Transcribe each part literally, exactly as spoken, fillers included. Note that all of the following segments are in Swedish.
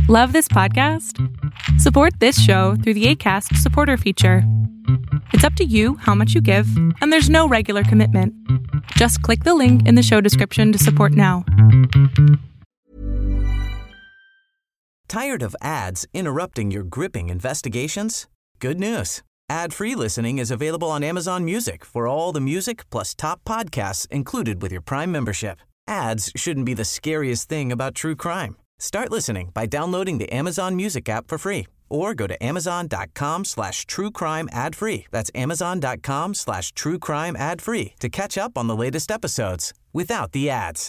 Love this podcast? Support this show through the Acast supporter feature. It's up to you how much you give, and there's no regular commitment. Just click the link in the show description to support now. Tired of ads interrupting your gripping investigations? Good news. Ad-free listening is available on Amazon Music for all the music plus top podcasts included with your Prime membership. Ads shouldn't be the scariest thing about true crime. Start listening by downloading the Amazon Music app for free or go to amazon.com slash true crime ad free. That's amazon.com slash true crime ad free to catch up on the latest episodes without the ads.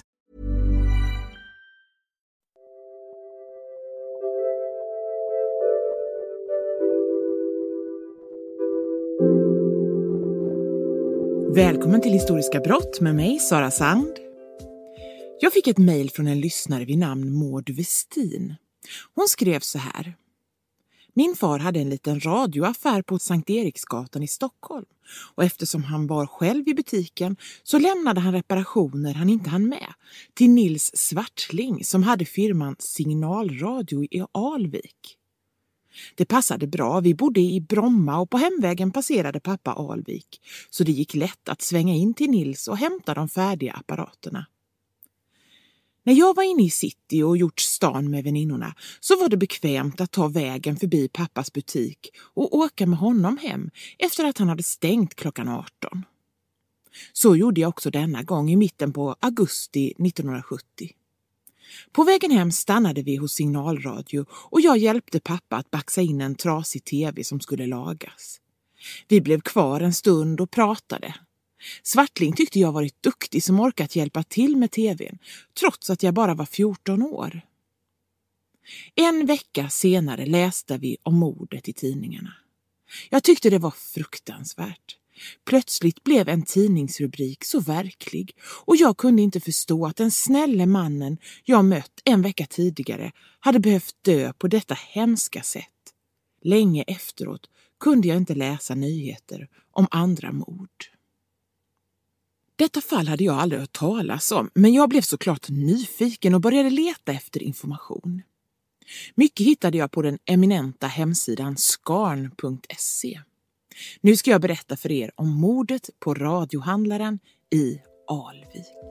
Välkommen till Historiska brott med mig, Sara Sand. Jag fick ett mejl från en lyssnare vid namn Maud Westin. Hon skrev så här. Min far hade en liten radioaffär på Sankt Eriksgatan i Stockholm. Och eftersom han var själv i butiken så lämnade han reparationer han inte hann med till Nils Svartling som hade firman Signalradio i Alvik. Det passade bra, vi bodde i Bromma och på hemvägen passerade pappa Alvik. Så det gick lätt att svänga in till Nils och hämta de färdiga apparaterna. När jag var inne i city och gjort stan med väninnorna så var det bekvämt att ta vägen förbi pappas butik och åka med honom hem efter att han hade stängt klockan arton. Så gjorde jag också denna gång i mitten på augusti nittonhundrasjuttio. På vägen hem stannade vi hos Signalradio och jag hjälpte pappa att baxa in en trasig tv som skulle lagas. Vi blev kvar en stund och pratade. Svartling tyckte jag varit duktig som orkat hjälpa till med tvn, trots att jag bara var fjorton år. En vecka senare läste vi om mordet i tidningarna. Jag tyckte det var fruktansvärt. Plötsligt blev en tidningsrubrik så verklig och jag kunde inte förstå att den snälla mannen jag mött en vecka tidigare hade behövt dö på detta hemska sätt. Länge efteråt kunde jag inte läsa nyheter om andra mord. Detta fall hade jag aldrig hört talas om, men jag blev såklart nyfiken och började leta efter information. Mycket hittade jag på den eminenta hemsidan skarn punkt se. Nu ska jag berätta för er om mordet på radiohandlaren i Alvik.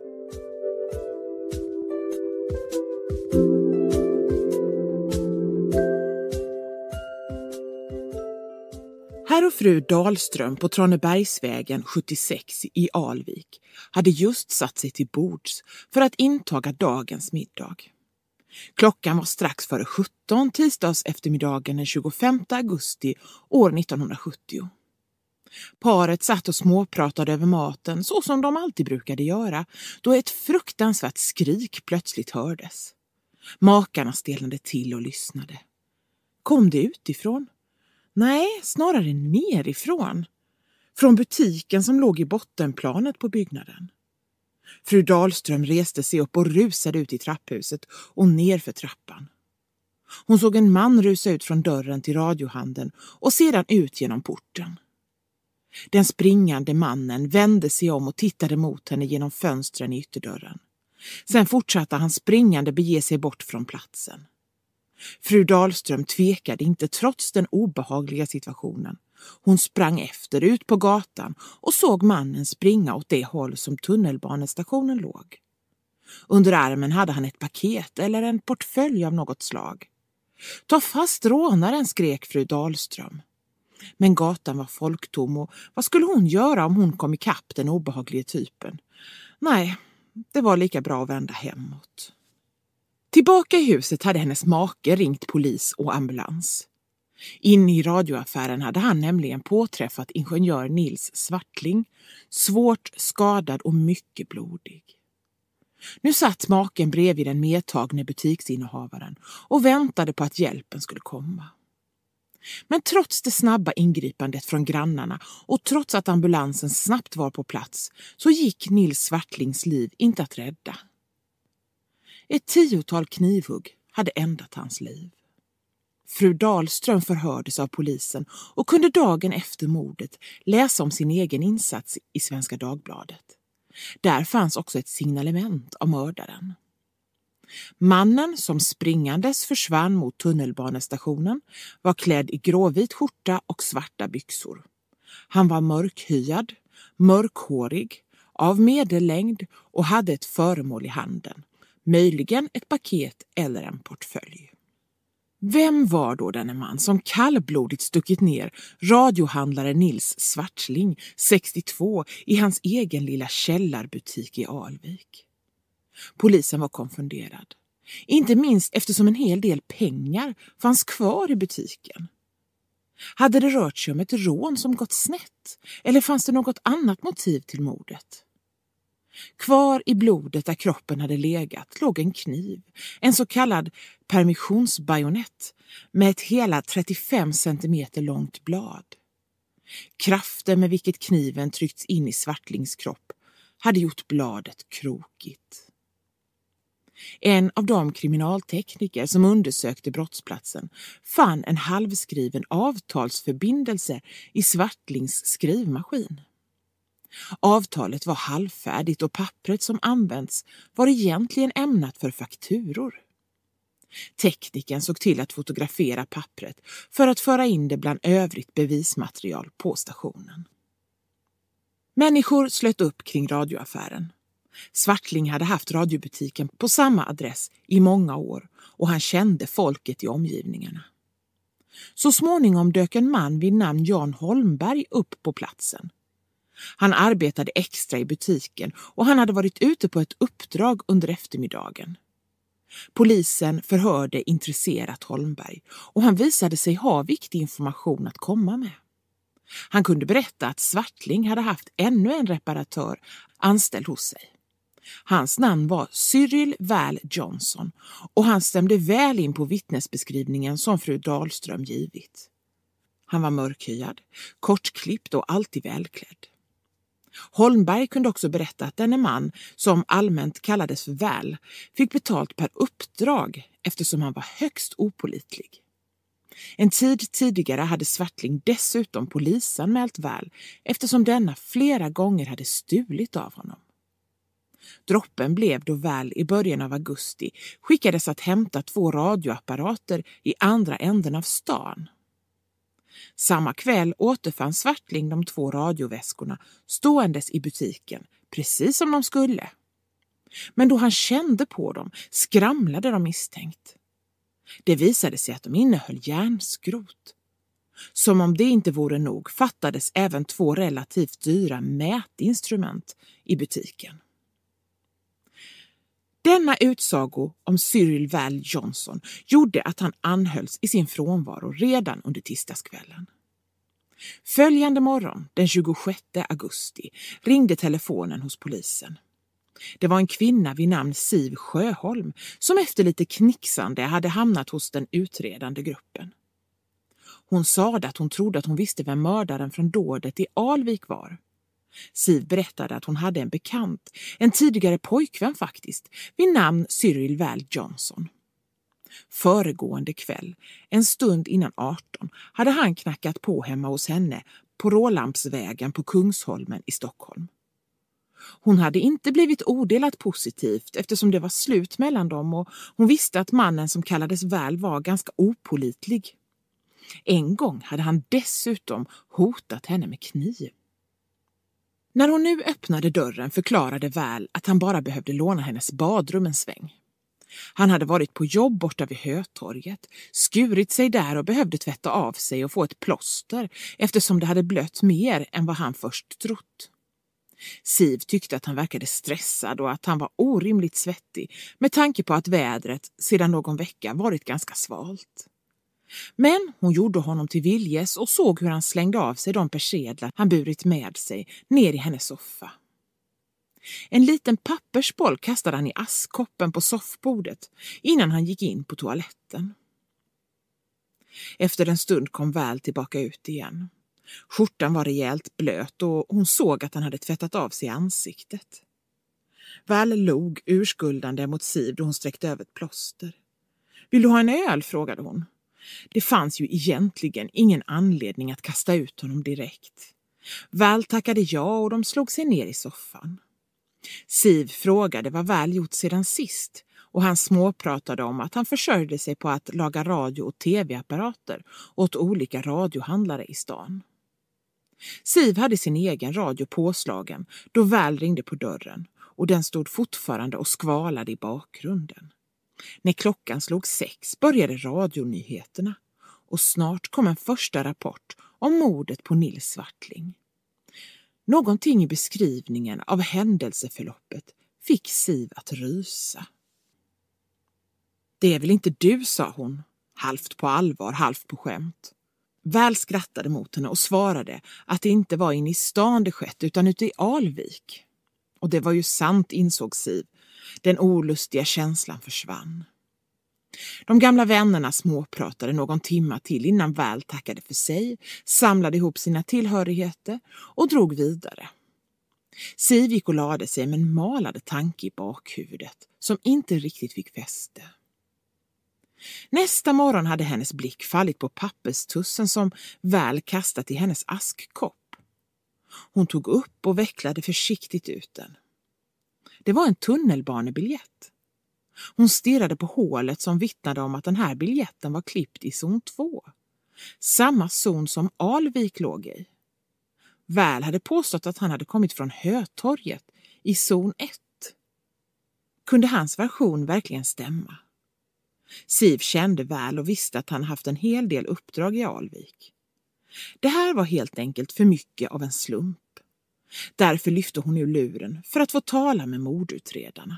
Herr och fru Dahlström på Tranebergsvägen sjuttiosex i Alvik hade just satt sig till bords för att intaga dagens middag. Klockan var strax före sjutton tisdags eftermiddagen den tjugofemte augusti år nittonhundrasjuttio. Paret satt och småpratade över maten så som de alltid brukade göra då ett fruktansvärt skrik plötsligt hördes. Makarna stelnade till och lyssnade. Kom det utifrån? Nej, snarare nerifrån. Från butiken som låg i bottenplanet på byggnaden. Fru Dahlström reste sig upp och rusade ut i trapphuset och ner för trappan. Hon såg en man rusa ut från dörren till radiohandeln och sedan ut genom porten. Den springande mannen vände sig om och tittade mot henne genom fönstren i ytterdörren. Sen fortsatte han springande bege sig bort från platsen. Fru Dahlström tvekade inte trots den obehagliga situationen. Hon sprang efter ut på gatan och såg mannen springa åt det håll som tunnelbanestationen låg. Under armen hade han ett paket eller en portfölj av något slag. Ta fast rånaren, skrek fru Dahlström. Men gatan var folktom och vad skulle hon göra om hon kom i kapp den obehagliga typen? Nej, det var lika bra att vända hemåt. Tillbaka i huset hade hennes make ringt polis och ambulans. Inne i radioaffären hade han nämligen påträffat ingenjör Nils Svartling, svårt skadad och mycket blodig. Nu satt maken bredvid den medtagne butiksinnehavaren och väntade på att hjälpen skulle komma. Men trots det snabba ingripandet från grannarna och trots att ambulansen snabbt var på plats så gick Nils Svartlings liv inte att rädda. Ett tiotal knivhugg hade ändat hans liv. Fru Dahlström förhördes av polisen och kunde dagen efter mordet läsa om sin egen insats i Svenska Dagbladet. Där fanns också ett signalement av mördaren. Mannen som springandes försvann mot tunnelbanestationen var klädd i gråvit skjorta och svarta byxor. Han var mörkhyad, mörkhårig, av medellängd och hade ett föremål i handen, möjligen ett paket eller en portfölj. Vem var då denne man som kallblodigt stuckit ner radiohandlare Nils Svartling, sextiotvå, i hans egen lilla källarbutik i Alvik? Polisen var konfunderad. Inte minst eftersom en hel del pengar fanns kvar i butiken. Hade det rört sig om ett rån som gått snett? Eller fanns det något annat motiv till mordet? Kvar i blodet där kroppen hade legat låg en kniv, en så kallad permissionsbajonett med ett hela trettiofem centimeter långt blad. Kraften med vilket kniven tryckts in i Svartlings kropp hade gjort bladet krokigt. En av de kriminaltekniker som undersökte brottsplatsen fann en halvskriven avtalsförbindelse i Svartlings skrivmaskin. Avtalet var halvfärdigt och pappret som används var egentligen ämnat för fakturor. Teknikern såg till att fotografera pappret för att föra in det bland övrigt bevismaterial på stationen. Människor slöt upp kring radioaffären. Svartling hade haft radiobutiken på samma adress i många år och han kände folket i omgivningarna. Så småningom dök en man vid namn Jan Holmberg upp på platsen. Han arbetade extra i butiken och han hade varit ute på ett uppdrag under eftermiddagen. Polisen förhörde intresserat Holmberg och han visade sig ha viktig information att komma med. Han kunde berätta att Svartling hade haft ännu en reparatör anställd hos sig. Hans namn var Cyril Val Johnson och han stämde väl in på vittnesbeskrivningen som fru Dahlström givit. Han var mörkhyad, kortklippt och alltid välklädd. Holmberg kunde också berätta att denne man, som allmänt kallades för Val, fick betalt per uppdrag eftersom han var högst opålitlig. En tid tidigare hade Svartling dessutom polisanmält Val eftersom denna flera gånger hade stulit av honom. Droppen blev då Val i början av augusti skickades att hämta två radioapparater i andra änden av stan. Samma kväll återfann Svartling de två radioväskorna ståendes i butiken, precis som de skulle. Men då han kände på dem skramlade de misstänkt. Det visade sig att de innehöll järnskrot. Som om det inte vore nog fattades även två relativt dyra mätinstrument i butiken. Denna utsago om Cyril Val Johnson gjorde att han anhölls i sin frånvaro redan under tisdagskvällen. Följande morgon, den tjugosjätte augusti, ringde telefonen hos polisen. Det var en kvinna vid namn Siv Sjöholm som efter lite knixande hade hamnat hos den utredande gruppen. Hon sade att hon trodde att hon visste vem mördaren från dådet i Alvik var. Siv berättade att hon hade en bekant, en tidigare pojkvän faktiskt, vid namn Cyril Val Johnson. Föregående kväll, en stund innan arton, hade han knackat på hemma hos henne på Rålampsvägen på Kungsholmen i Stockholm. Hon hade inte blivit odelat positivt eftersom det var slut mellan dem och hon visste att mannen som kallades Val var ganska opålitlig. En gång hade han dessutom hotat henne med kniv. När hon nu öppnade dörren förklarade Val att han bara behövde låna hennes badrum en sväng. Han hade varit på jobb borta vid Hötorget, skurit sig där och behövde tvätta av sig och få ett plåster eftersom det hade blött mer än vad han först trott. Siv tyckte att han verkade stressad och att han var orimligt svettig med tanke på att vädret sedan någon vecka varit ganska svalt. Men hon gjorde honom till viljes och såg hur han slängde av sig de persedlar han burit med sig ner i hennes soffa. En liten pappersboll kastade han i askkoppen på soffbordet innan han gick in på toaletten. Efter en stund kom Val tillbaka ut igen. Skjortan var rejält blöt och hon såg att han hade tvättat av sig ansiktet. Val log urskuldande mot Siv då hon sträckte över ett plåster. Vill du ha en öl? Frågade hon. Det fanns ju egentligen ingen anledning att kasta ut honom direkt. Val tackade ja och de slog sig ner i soffan. Siv frågade vad Val gjort sedan sist och han småpratade om att han försörjde sig på att laga radio- och tv-apparater åt olika radiohandlare i stan. Siv hade sin egen radio påslagen då Val ringde på dörren och den stod fortfarande och skvalade i bakgrunden. När klockan slog sex började radionyheterna och snart kom en första rapport om mordet på Nils Swartling. Någonting i beskrivningen av händelseförloppet fick Siv att rysa. Det är väl inte du, sa hon, halvt på allvar, halvt på skämt. Val skrattade mot henne och svarade att det inte var in i stan det skett utan ute i Alvik. Och det var ju sant, insåg Siv. Den olustiga känslan försvann. De gamla vännerna småpratade någon timma till innan Val tackade för sig, samlade ihop sina tillhörigheter och drog vidare. Siv gick och lade sig med en malade tanke i bakhuvudet som inte riktigt fick fäste. Nästa morgon hade hennes blick fallit på papperstussen som Val kastat i hennes askkopp. Hon tog upp och vecklade försiktigt ut den. Det var en tunnelbanebiljett. Hon stirrade på hålet som vittnade om att den här biljetten var klippt i zon två. Samma zon som Alvik låg i. Val hade påstått att han hade kommit från Hötorget i zon ett. Kunde hans version verkligen stämma? Siv kände Val och visste att han haft en hel del uppdrag i Alvik. Det här var helt enkelt för mycket av en slump. Därför lyfte hon ur luren för att få tala med mordutredarna.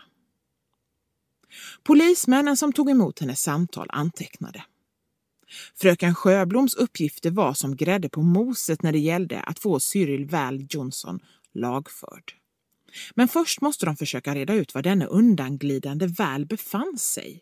Polismännen som tog emot hennes samtal antecknade. Fröken Sjöbloms uppgifter var som grädde på moset när det gällde att få Cyril Val Johnson lagförd. Men först måste de försöka reda ut var denna undanglidande Val befann sig.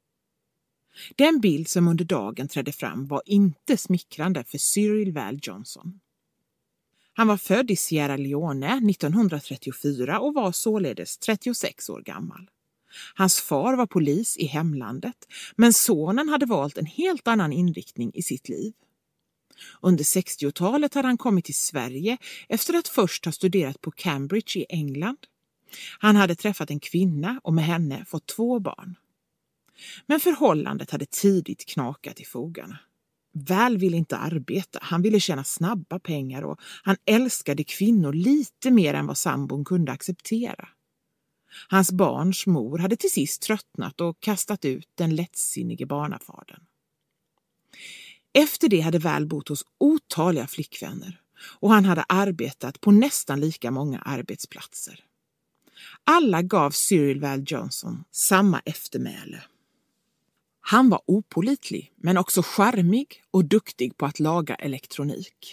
Den bild som under dagen trädde fram var inte smickrande för Cyril Val Johnson. Han var född i Sierra Leone nittonhundratrettiofyra och var således trettiosex år gammal. Hans far var polis i hemlandet, men sonen hade valt en helt annan inriktning i sitt liv. Under sextiotalet hade han kommit till Sverige efter att först ha studerat på Cambridge i England. Han hade träffat en kvinna och med henne fått två barn. Men förhållandet hade tidigt knakat i fogarna. Val ville inte arbeta, han ville tjäna snabba pengar och han älskade kvinnor lite mer än vad sambon kunde acceptera. Hans barns mor hade till sist tröttnat och kastat ut den lättsinnige barnafadern. Efter det hade Val bott hos otaliga flickvänner och han hade arbetat på nästan lika många arbetsplatser. Alla gav Cyril Val Johnson samma eftermäle. Han var opålitlig men också charmig och duktig på att laga elektronik.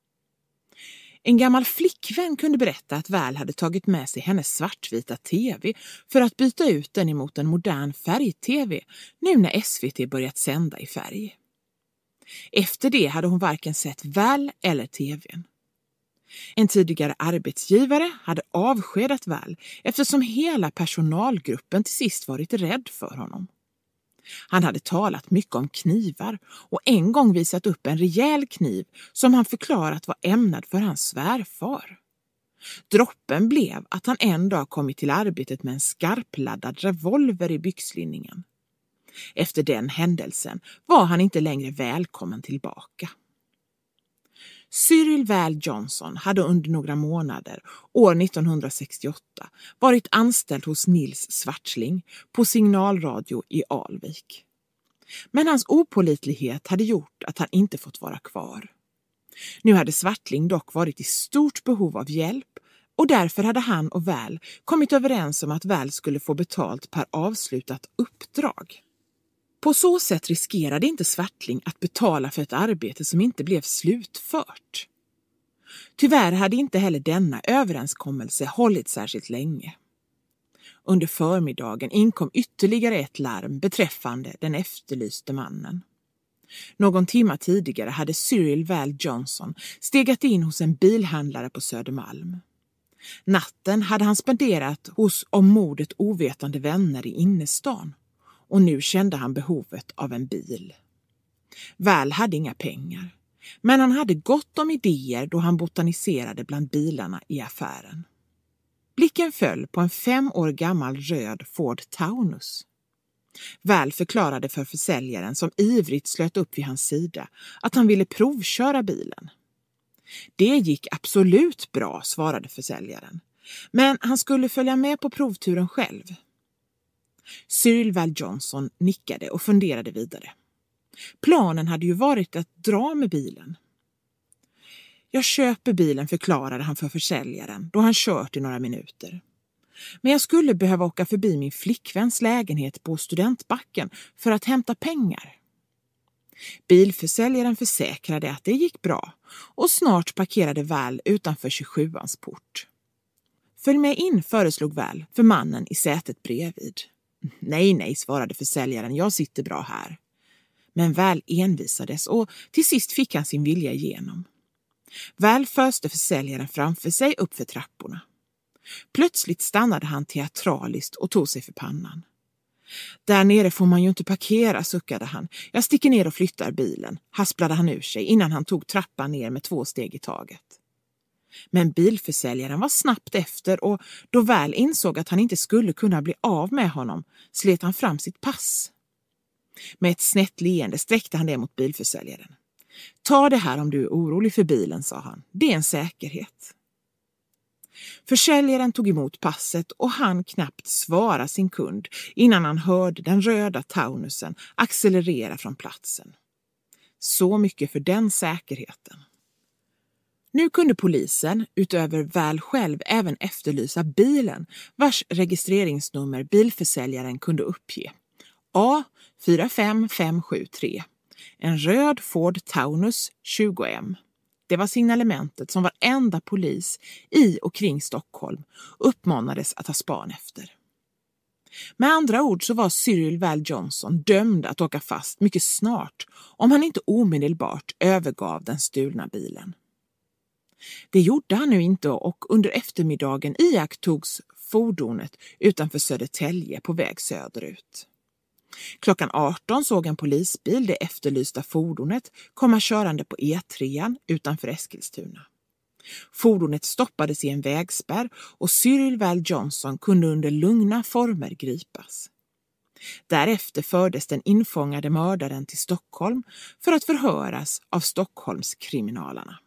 En gammal flickvän kunde berätta att Val hade tagit med sig hennes svartvita tv för att byta ut den emot en modern färg-tv nu när S V T börjat sända i färg. Efter det hade hon varken sett Val eller tvn. En tidigare arbetsgivare hade avskedat Val eftersom hela personalgruppen till sist varit rädd för honom. Han hade talat mycket om knivar och en gång visat upp en rejäl kniv som han förklarat var ämnad för hans svärfar. Droppen blev att han en dag kommit till arbetet med en skarpladdad revolver i byxlinningen. Efter den händelsen var han inte längre välkommen tillbaka. Cyril Val Johnson hade under några månader, år nittonhundrasextioåtta, varit anställd hos Nils Swartling på signalradio i Alvik. Men hans opålitlighet hade gjort att han inte fått vara kvar. Nu hade Swartling dock varit i stort behov av hjälp och därför hade han och Val kommit överens om att Val skulle få betalt per avslutat uppdrag. På så sätt riskerade inte Swartling att betala för ett arbete som inte blev slutfört. Tyvärr hade inte heller denna överenskommelse hållit särskilt länge. Under förmiddagen inkom ytterligare ett larm beträffande den efterlyste mannen. Någon timma tidigare hade Cyril Val Johnson stegat in hos en bilhandlare på Södermalm. Natten hade han spenderat hos om mordet ovetande vänner i innerstan. Och nu kände han behovet av en bil. Val hade inga pengar, men han hade gott om idéer då han botaniserade bland bilarna i affären. Blicken föll på en fem år gammal röd Ford Taunus. Val förklarade för försäljaren, som ivrigt slöt upp vid hans sida, att han ville provköra bilen. Det gick absolut bra, svarade försäljaren. Men han skulle följa med på provturen själv. Cyril Val Johnson nickade och funderade vidare. Planen hade ju varit att dra med bilen. Jag köper bilen, förklarade han för försäljaren då han kört i några minuter. Men jag skulle behöva åka förbi min flickväns lägenhet på Studentbacken för att hämta pengar. Bilförsäljaren försäkrade att det gick bra och snart parkerade Val utanför tjugosjuans port. Följ med in, föreslog Val för mannen i sätet bredvid. Nej, nej, svarade försäljaren, jag sitter bra här. Men Val envisades och till sist fick han sin vilja igenom. Val föste försäljaren framför sig upp för trapporna. Plötsligt stannade han teatraliskt och tog sig för pannan. Där nere får man ju inte parkera, suckade han. Jag sticker ner och flyttar bilen, hasplade han ur sig innan han tog trappan ner med två steg i taget. Men bilförsäljaren var snabbt efter och då Val insåg att han inte skulle kunna bli av med honom slet han fram sitt pass. Med ett snett leende sträckte han det mot bilförsäljaren. Ta det här om du är orolig för bilen, sa han. Det är en säkerhet. Försäljaren tog emot passet och han knappt svara sin kund innan han hörde den röda Taunusen accelerera från platsen. Så mycket för den säkerheten. Nu kunde polisen, utöver Val själv, även efterlysa bilen vars registreringsnummer bilförsäljaren kunde uppge. A fyra fem fem sju tre. En röd Ford Taunus tjugo M. Det var signalementet som varenda polis i och kring Stockholm uppmanades att ha span efter. Med andra ord så var Cyril Val Johnson dömd att åka fast mycket snart om han inte omedelbart övergav den stulna bilen. Det gjorde han nu inte och under eftermiddagen iakttogs fordonet utanför Södertälje på väg söderut. Klockan arton såg en polisbil det efterlysta fordonet komma körande på E tre utanför Eskilstuna. Fordonet stoppades i en vägspärr och Cyril Val Johnson kunde under lugna former gripas. Därefter fördes den infångade mördaren till Stockholm för att förhöras av Stockholmskriminalarna.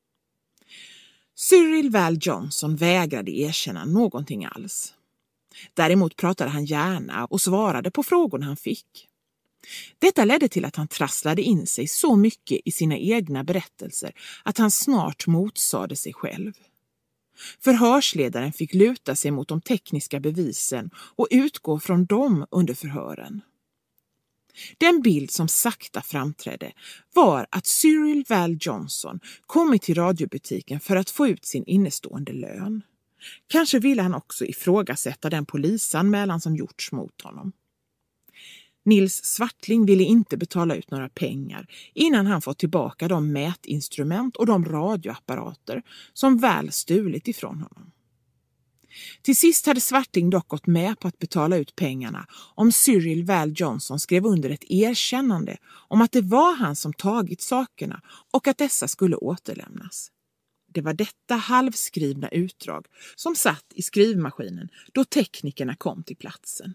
Cyril Val Johnson vägrade erkänna någonting alls. Däremot pratade han gärna och svarade på frågorna han fick. Detta ledde till att han trasslade in sig så mycket i sina egna berättelser att han snart motsade sig själv. Förhörsledaren fick luta sig mot de tekniska bevisen och utgå från dem under förhören. Den bild som sakta framträdde var att Cyril Val Johnson kommit till radiobutiken för att få ut sin innestående lön. Kanske ville han också ifrågasätta den polisanmälan som gjorts mot honom. Nils Swartling ville inte betala ut några pengar innan han fått tillbaka de mätinstrument och de radioapparater som Val stulit ifrån honom. Till sist hade Swartling dock gått med på att betala ut pengarna om Cyril Val Johnson skrev under ett erkännande om att det var han som tagit sakerna och att dessa skulle återlämnas. Det var detta halvskrivna utdrag som satt i skrivmaskinen då teknikerna kom till platsen.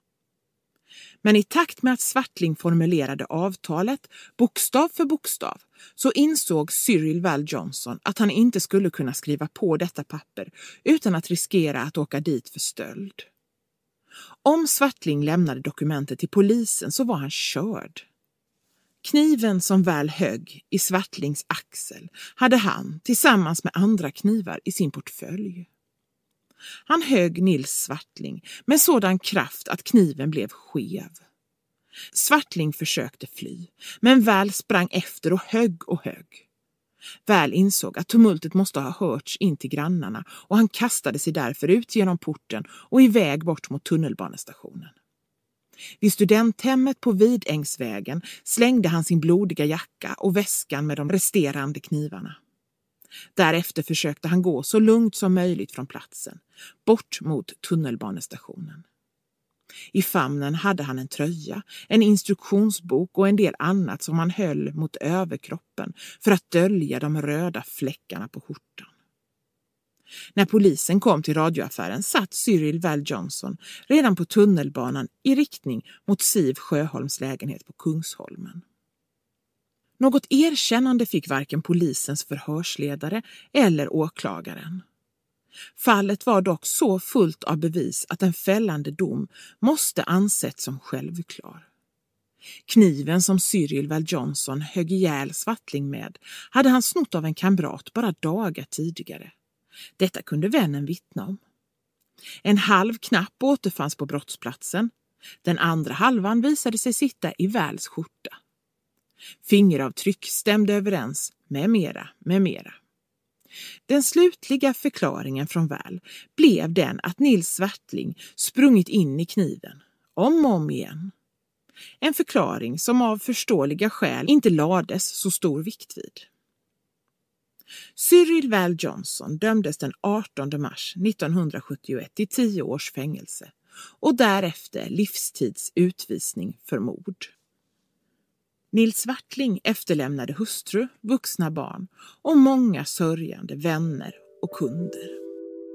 Men i takt med att Swartling formulerade avtalet bokstav för bokstav så insåg Cyril Val Johnson att han inte skulle kunna skriva på detta papper utan att riskera att åka dit för stöld. Om Swartling lämnade dokumentet till polisen så var han körd. Kniven som Val högg i Swartlings axel hade han tillsammans med andra knivar i sin portfölj. Han högg Nils Swartling med sådan kraft att kniven blev skev. Swartling försökte fly, men Val sprang efter och högg och högg. Val insåg att tumultet måste ha hörts in till grannarna och han kastade sig därför ut genom porten och iväg bort mot tunnelbanestationen. Vid studenthemmet på Vidängsvägen slängde han sin blodiga jacka och väskan med de resterande knivarna. Därefter försökte han gå så lugnt som möjligt från platsen, bort mot tunnelbanestationen. I famnen hade han en tröja, en instruktionsbok och en del annat som han höll mot överkroppen för att dölja de röda fläckarna på skjortan. När polisen kom till radioaffären satt Cyril Val Johnson redan på tunnelbanan i riktning mot Siv Sjöholms lägenhet på Kungsholmen. Något erkännande fick varken polisens förhörsledare eller åklagaren. Fallet var dock så fullt av bevis att en fällande dom måste ansetts som självklar. Kniven som Cyril Val Johnson högg ihjäl Swartling med hade han snott av en kamrat bara dagar tidigare. Detta kunde vännen vittna om. En halv knapp återfanns på brottsplatsen. Den andra halvan visade sig sitta i Vals skjorta. Fingeravtryck stämde överens med mera, med mera. Den slutliga förklaringen från Val blev den att Nils Swartling sprungit in i kniven, om och om igen. En förklaring som av förståeliga skäl inte lades så stor vikt vid. Cyril Val Johnson dömdes den artonde mars nittonhundrasjuttioett till tio års fängelse och därefter livstids utvisning för mord. Nils Swartling efterlämnade hustru, vuxna barn och många sörjande vänner och kunder.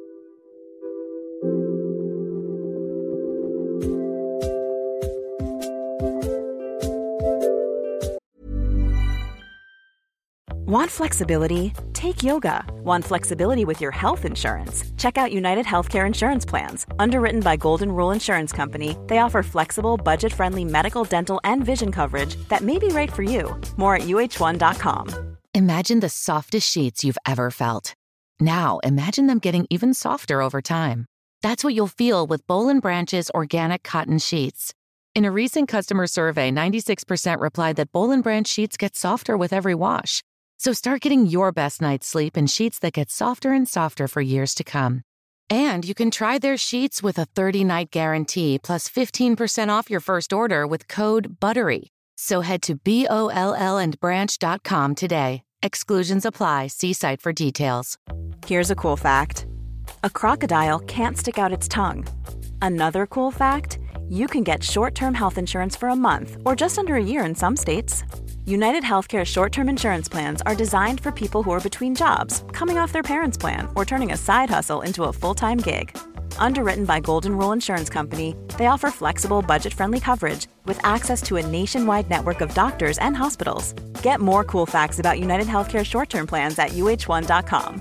Want flexibility? Take yoga. Want flexibility with your health insurance? Check out United Healthcare Insurance Plans. Underwritten by Golden Rule Insurance Company, they offer flexible, budget-friendly medical, dental, and vision coverage that may be right for you. More at U H one dot com. Imagine the softest sheets you've ever felt. Now, imagine them getting even softer over time. That's what you'll feel with Boll and Branch's organic cotton sheets. In a recent customer survey, ninety-six percent replied that Boll and Branch sheets get softer with every wash. So start getting your best night's sleep in sheets that get softer and softer for years to come. And you can try their sheets with a thirty-night guarantee plus fifteen percent off your first order with code BUTTERY. So head to B O L L and branch dot com today. Exclusions apply. See site for details. Here's a cool fact. A crocodile can't stick out its tongue. Another cool fact, you can get short-term health insurance for a month or just under a year in some states. United Healthcare short-term insurance plans are designed for people who are between jobs, coming off their parents' plan, or turning a side hustle into a full-time gig. Underwritten by Golden Rule Insurance Company, they offer flexible, budget-friendly coverage with access to a nationwide network of doctors and hospitals. Get more cool facts about United Healthcare short-term plans at U H one dot com.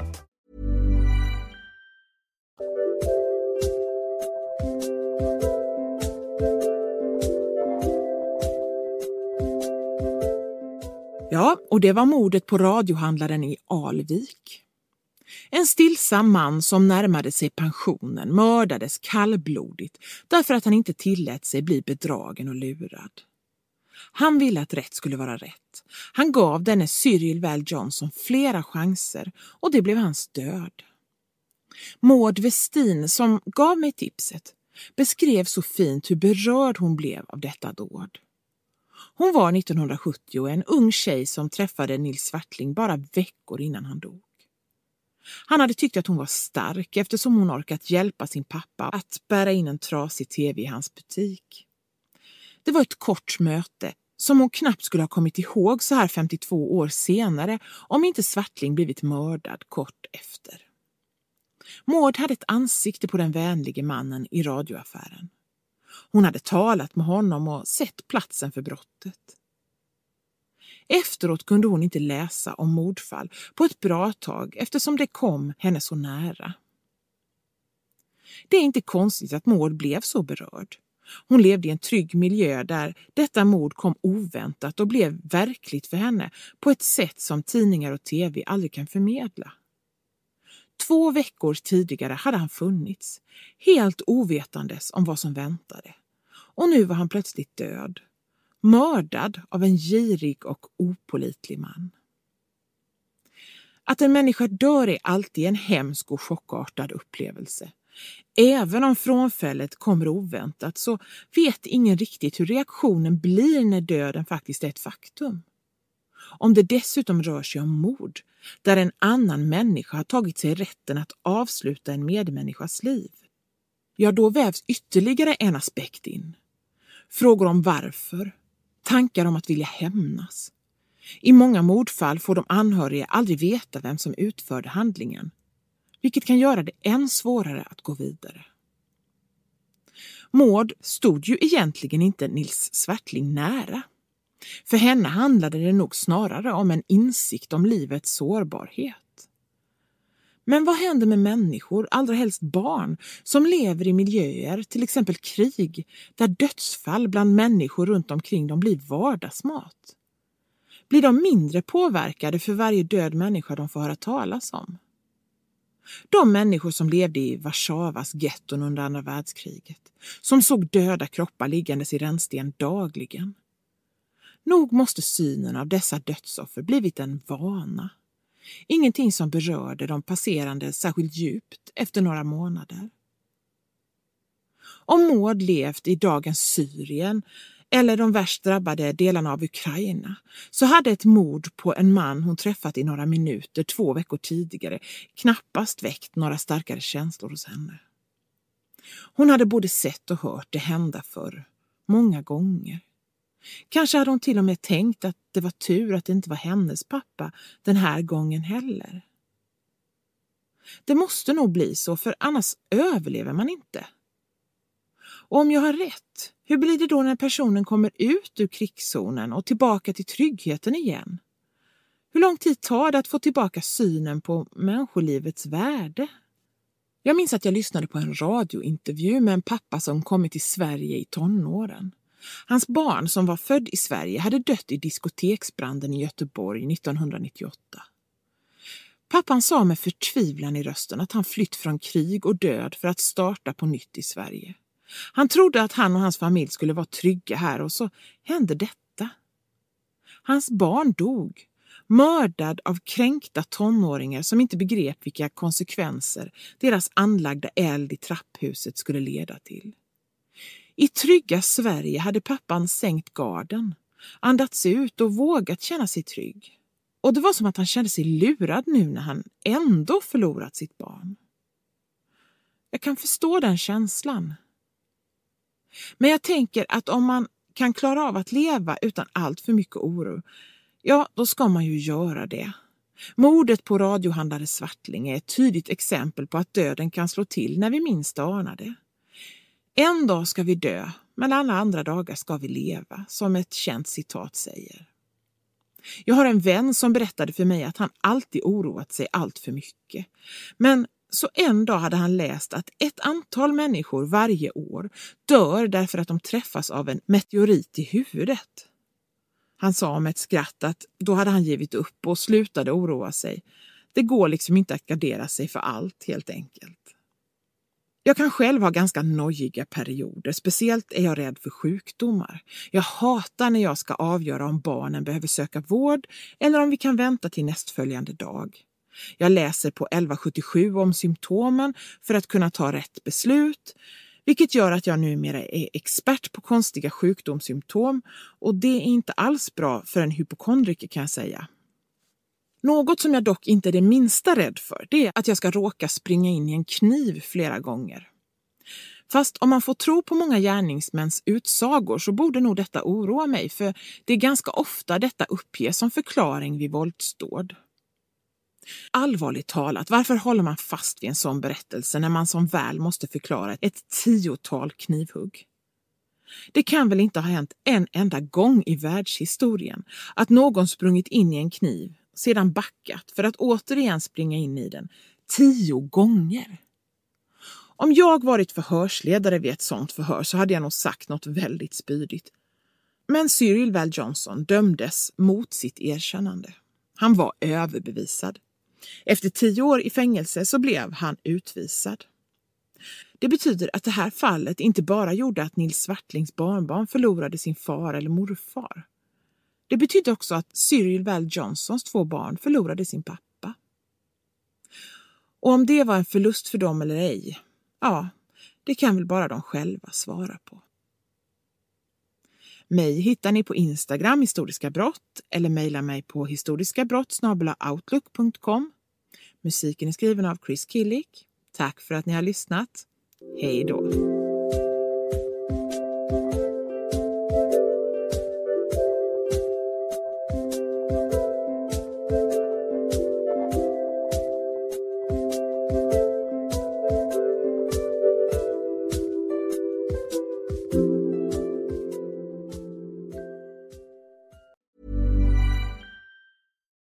Ja, och det var mordet på radiohandlaren i Alvik. En stillsam man som närmade sig pensionen mördades kallblodigt därför att han inte tillät sig bli bedragen och lurad. Han ville att rätt skulle vara rätt. Han gav denne Cyril Val Johnson flera chanser och det blev hans död. Maud Westin, som gav mig tipset, beskrev så fint hur berörd hon blev av detta dåd. Hon var nittonhundrasjuttio en ung tjej som träffade Nils Swartling bara veckor innan han dog. Han hade tyckt att hon var stark eftersom hon orkat hjälpa sin pappa att bära in en trasig tv i hans butik. Det var ett kort möte som hon knappt skulle ha kommit ihåg så här femtiotvå år senare om inte Swartling blivit mördad kort efter. Maud hade ett ansikte på den vänlige mannen i radioaffären. Hon hade talat med honom och sett platsen för brottet. Efteråt kunde hon inte läsa om mordfall på ett bra tag eftersom det kom henne så nära. Det är inte konstigt att Maud blev så berörd. Hon levde i en trygg miljö där detta mord kom oväntat och blev verkligt för henne på ett sätt som tidningar och tv aldrig kan förmedla. Två veckor tidigare hade han funnits, helt ovetandes om vad som väntade. Och nu var han plötsligt död, mördad av en girig och opålitlig man. Att en människa dör är alltid en hemsk och chockartad upplevelse. Även om frånfället kommer oväntat så vet ingen riktigt hur reaktionen blir när döden faktiskt är ett faktum. Om det dessutom rör sig om mord, där en annan människa har tagit sig rätten att avsluta en medmänniskas liv, ja då vävs ytterligare en aspekt in. Frågor om varför, tankar om att vilja hämnas. I många mordfall får de anhöriga aldrig veta vem som utförde handlingen. vilket kan göra det än svårare att gå vidare. Maud stod ju egentligen inte Nils Swartling nära. För henne handlade det nog snarare om en insikt om livets sårbarhet. Men vad händer med människor, allra helst barn, som lever i miljöer, till exempel krig, där dödsfall bland människor runt omkring dem blir vardagsmat? Blir de mindre påverkade för varje död människa de får höra talas om? De människor som levde i Warszawas getton under andra världskriget, som såg döda kroppar liggandes i rännsten dagligen. Nog måste synen av dessa dödsoffer blivit en vana. Ingenting som berörde de passerande särskilt djupt efter några månader. Om Maud levt i dagens Syrien eller de värst drabbade delarna av Ukraina, så hade ett mord på en man hon träffat i några minuter två veckor tidigare knappast väckt några starkare känslor hos henne. Hon hade både sett och hört det hända förr, många gånger. Kanske hade hon till och med tänkt att det var tur att det inte var hennes pappa den här gången heller. Det måste nog bli så, för annars överlever man inte. Och om jag har rätt, hur blir det då när personen kommer ut ur krigszonen och tillbaka till tryggheten igen? Hur lång tid tar det att få tillbaka synen på människolivets värde? Jag minns att jag lyssnade på en radiointervju med en pappa som kommit till Sverige i tonåren. Hans barn som var född i Sverige hade dött i diskoteksbranden i Göteborg nittonhundranittioåtta. Pappan sa med förtvivlan i rösten att han flytt från krig och död för att starta på nytt i Sverige. Han trodde att han och hans familj skulle vara trygga här, och så hände detta. Hans barn dog, mördad av kränkta tonåringar som inte begrep vilka konsekvenser deras anlagda eld i trapphuset skulle leda till. I trygga Sverige hade pappan sänkt garden, andats ut och vågat känna sig trygg. Och det var som att han kände sig lurad nu när han ändå förlorat sitt barn. Jag kan förstå den känslan. Men jag tänker att om man kan klara av att leva utan allt för mycket oro, ja, då ska man ju göra det. Mordet på radiohandlare Swartling är ett tydligt exempel på att döden kan slå till när vi minst anar det. En dag ska vi dö, men alla andra dagar ska vi leva, som ett känt citat säger. Jag har en vän som berättade för mig att han alltid oroat sig allt för mycket. Men så en dag hade han läst att ett antal människor varje år dör därför att de träffas av en meteorit i huvudet. Han sa med ett skratt att då hade han givit upp och slutade oroa sig. Det går liksom inte att gardera sig för allt, helt enkelt. Jag kan själv ha ganska nojiga perioder, speciellt är jag rädd för sjukdomar. Jag hatar när jag ska avgöra om barnen behöver söka vård eller om vi kan vänta till nästföljande dag. Jag läser på elva sjuttiosju om symptomen för att kunna ta rätt beslut, vilket gör att jag numera är expert på konstiga sjukdomssymptom, och det är inte alls bra för en hypokondriker, kan jag säga. Något som jag dock inte är det minsta rädd för, det är att jag ska råka springa in i en kniv flera gånger. Fast om man får tro på många gärningsmäns utsagor så borde nog detta oroa mig, för det är ganska ofta detta uppges som förklaring vid våldsdåd. Allvarligt talat, varför håller man fast vid en sån berättelse när man som väl måste förklara ett tiotal knivhugg? Det kan väl inte ha hänt en enda gång i världshistorien att någon sprungit in i en kniv, sedan backat för att återigen springa in i den tio gånger. Om jag varit förhörsledare vid ett sånt förhör så hade jag nog sagt något väldigt spydigt. Men Cyril Val Johnson dömdes mot sitt erkännande. Han var överbevisad. Efter tio år i fängelse så blev han utvisad. Det betyder att det här fallet inte bara gjorde att Nils Swartlings barnbarn förlorade sin far eller morfar. Det betyder också att Cyril Val Johnsons två barn förlorade sin pappa. Och om det var en förlust för dem eller ej, ja, det kan väl bara de själva svara på. Mig hittar ni på Instagram, Historiska brott, eller mejla mig på historiskabrott snabel-a outlook punkt com. Musiken är skriven av Chris Killick. Tack för att ni har lyssnat. Hej då!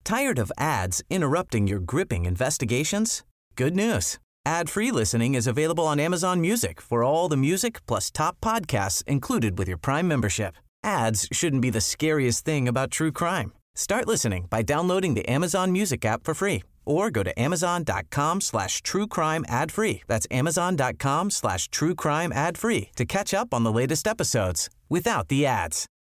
Tired of ads interrupting your gripping investigations? Good news. Ad-free listening is available on Amazon Music for all the music plus top podcasts included with your Prime membership. Ads shouldn't be the scariest thing about true crime. Start listening by downloading the Amazon Music app for free or go to amazon.com slash true crime ad free. That's amazon.com slash true crime ad free to catch up on the latest episodes without the ads.